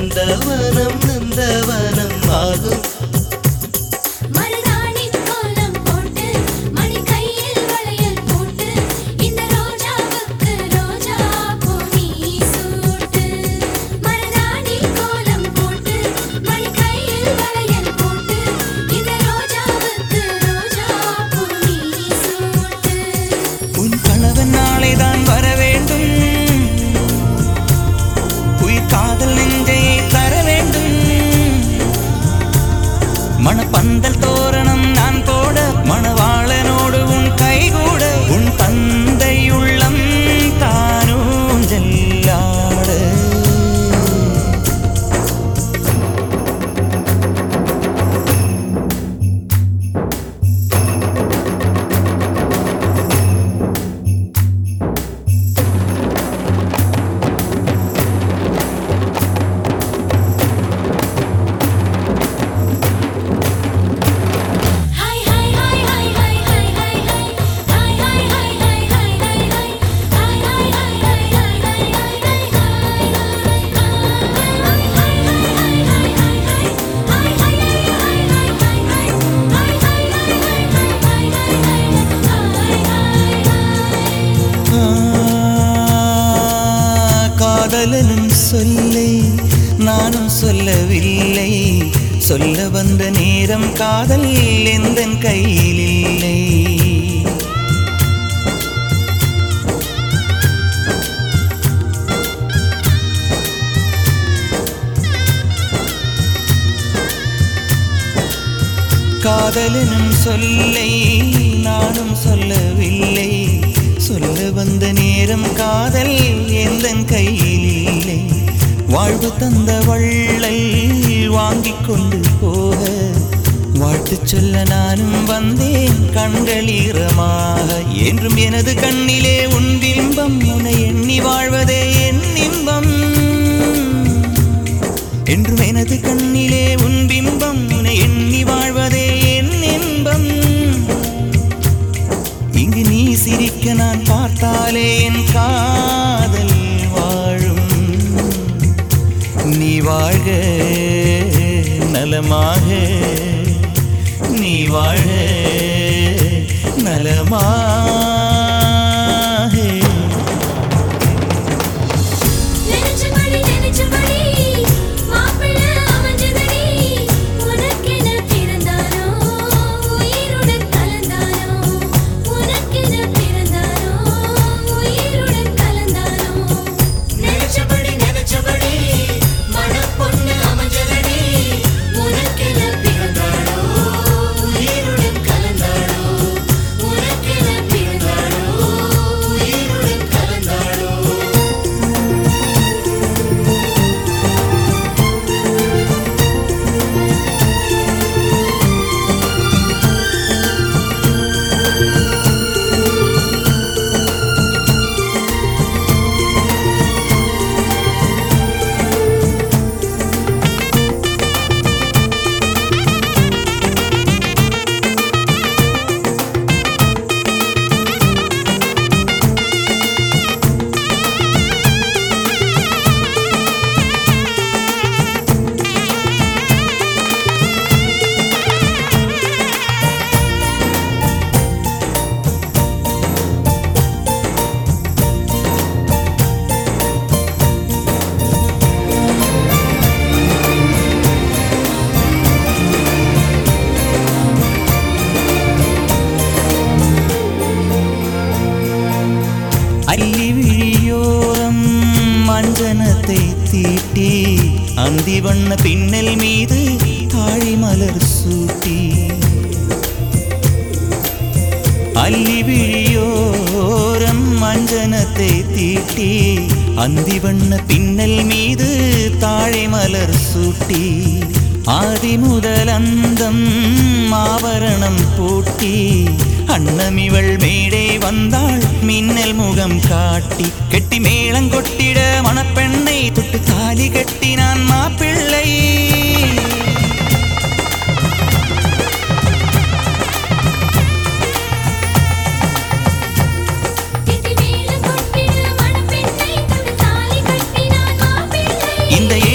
நந்தவனம் நந்தவனம் ஆகும். மணப்பந்தல் தோரணம் நான் போட மணவாளனோடு உன் கைகூட உன் தந்தை உள்ளம் தானும் ஜல்லாட. காதலனும் சொல்லை நானும் சொல்லவில்லை, சொல்ல வந்த நேரம் காதல் எந்தன் கையில் இல்லை. காதலனும் சொல்லை நானும் சொல்லவில்லை, சொல்ல வந்த நேரம் காதல் எந்தன் கையில் இல்லை. வாழ்வு தந்த வள்ளல் வாங்கிக் கொண்டு போக வாழ்த்து சொல்ல நானும் வந்தேன் கண்களீரமாக. என்றும் எனது கண்ணிலே உன் பிம்பம், உன்னை எண்ணி வாழ்வதே என் இன்பம். என்றும் எனது கண்ணிலே உன் பிம்பம், உன்னை எண்ணி வாழ்வதே என் இன்பம். இங்கு நீ சிரிக்க நான் பார்த்தாலே என் காதல் வாழும். நீ வாழ்க நலமாக, நீ வாழ்க நலமாக. அல்லி விழியோரம் மஞ்சனத்தை தீட்டி அந்தி வண்ண பின்னல் மீது தாழி மலர் சூட்டி. அல்லி விழியோரம் மஞ்சனத்தை தீட்டி அந்தி வண்ண பின்னல் மீது தாழை மலர் சூட்டி. ஆதி முதல் அந்தம் ஆபரணம் பூட்டி அன்னமிவள் மேடை வந்தாள் மின்னல் முகம் காட்டி. கெட்டி மேளங்கொட்டிட மணப்பெண்ணை தொட்டு தாலி கட்டினான் மாப்பிள்ளை. இந்த